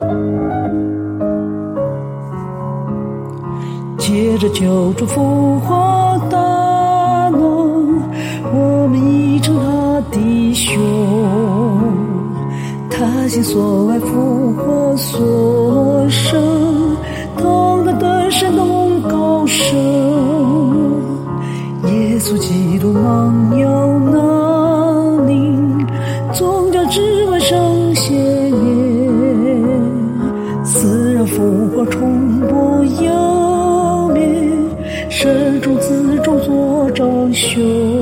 借着救主复活大能，我们已成他弟兄。他心所爱，复活所生，同他的神同高升。耶稣基督满有能力，宗教之外圣血灭，死人复活重播有灭，神中子中作长兄，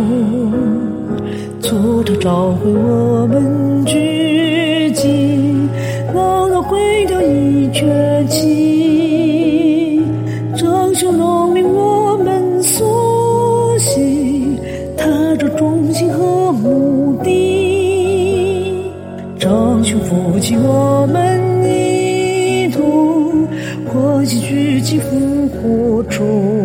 作者召回我们聚集，让他毁掉一绝迹，长兄农民我们所喜，他着忠心和目的，长兄扶起我们一同欢喜聚集复活中，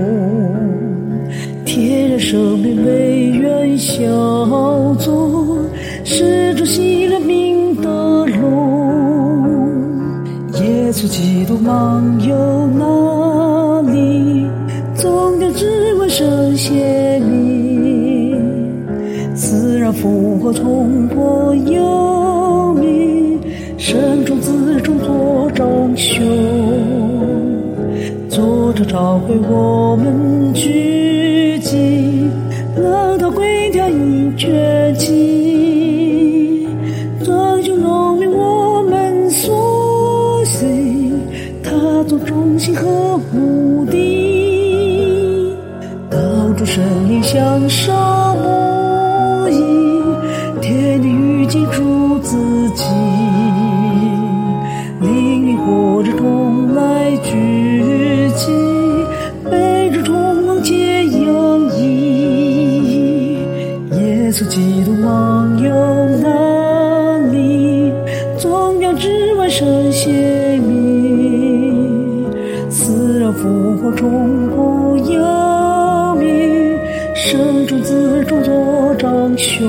天然生命为愿小作，是主喜乐命的龙。耶稣基督满有那里，宗教之外圣血灭，死人复活重播有灭，神中子中作长兄，作者召回我们聚集，让他毁掉一绝迹，长兄农民我们所喜，他做忠心和目的，道主神灵向上模拟，天地遇见主自己，灵命活着中来聚集，背着冲往皆洋溢。耶稣基督满有能力，宗教之外圣血灭，死人复活重播有灭，神中子中作长兄，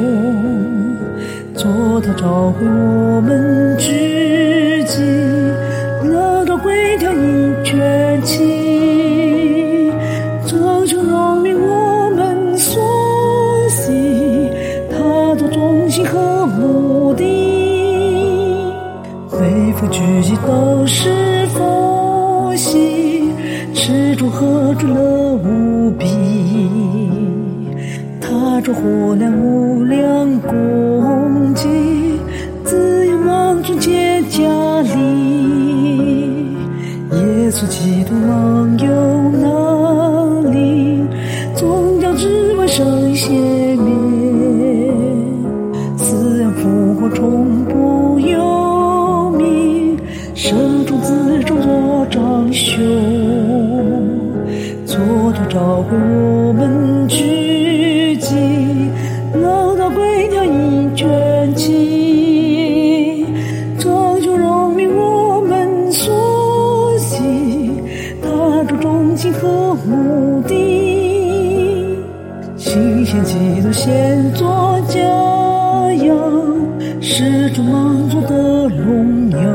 作他召回我们聚集，让他毁掉一绝迹，长兄农民我们所喜，他做忠心和目的，恢复聚集都是佛系，吃主喝主乐无比，他着火量无量供给，自由望中皆加力。耶稣基督满有能力，宗教之外圣血灭，死人复活重播有灭，神中子中作长兄，作他召回我们聚集，让他毁掉一绝迹，长兄农民我们所喜，他着忠心和目的，新鲜基督先作佳肴，是主满足的荣耀，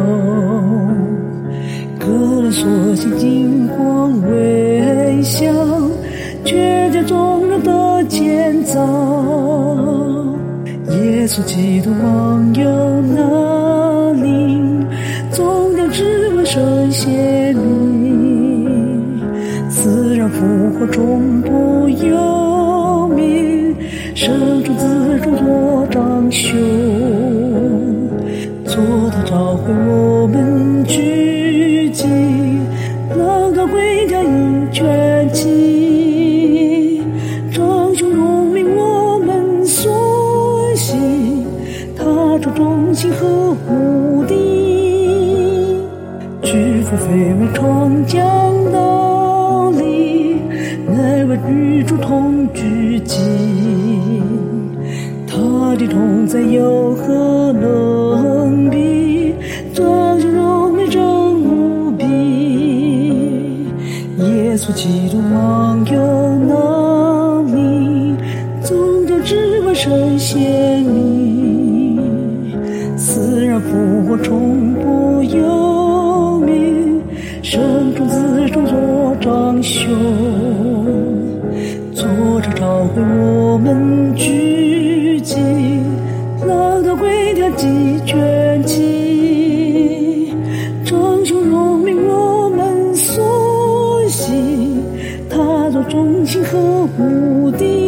个人所行金光微笑，却在众人的建造。耶稣基督满有能力，宗教之外圣血灭，死人复活重播有灭，神中子中作长兄，作他召回我们聚集，让他毁掉一绝迹，长兄农民我们所喜，他着忠心和目的，举父非为创将道理，乃为与主同聚集，他的同在有何能比，长兄农民真无比。耶稣基督满有能力，宗教之外圣血灭，死人复活重播有雄，作者召回我们聚集，老道归条鸡卷起，长兄荣名我们所喜，他做忠心和无敌。